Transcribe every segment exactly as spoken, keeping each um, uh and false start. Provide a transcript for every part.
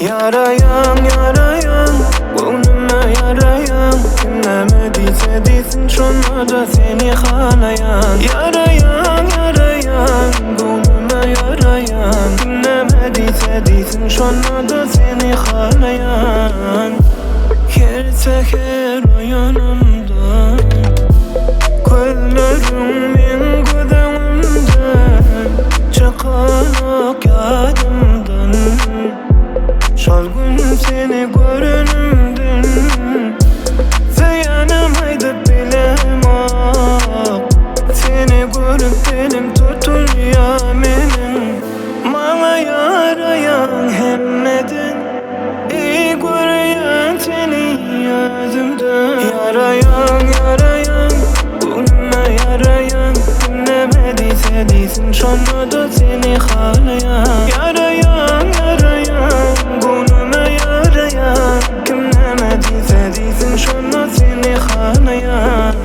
Yarayan yarayan gönlüme yarayan, dinlemediyse desin şuna da seni halayan. Yarayan yarayan gönlüme yarayan, dinlemediyse desin şuna da seni halayan. Her seher o yanımda, gözlerimin gözümden, çıkarak yadımdan. Şol gün seni görünümdün, sayanamaydı bilem ok. Seni görüp benim tutuluyor menim. Bana yarayan hemmedin, iyi gören seni gözümden. Yarayan yarayan gönlüme yarayan, dinlemediyse desin şuna da seni halayan. Yarayan yarayan gönlüme yarayan, dinlemediyse desin şuna seni halayan.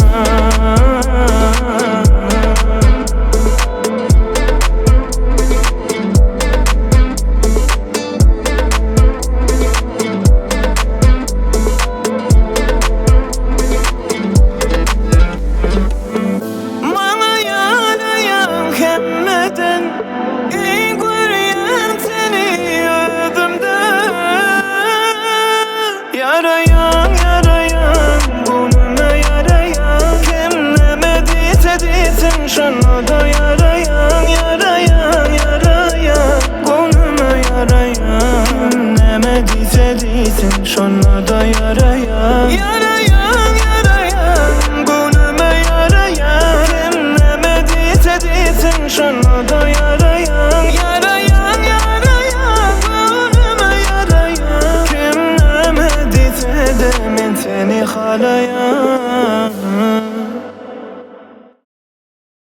Yarayan yarayan gönlüme yarayan, dinlemediyse desin şuna da yarayan. Yarayan yarayan gönlüme yarayan, dinlemediyse desin şuna da yarayan. Yarayan yarayan gönlüme yarayan, dinlemediyse desin şuna da yarayan. Yarayan yarayan gönlüme yarayan, demin seni halayan.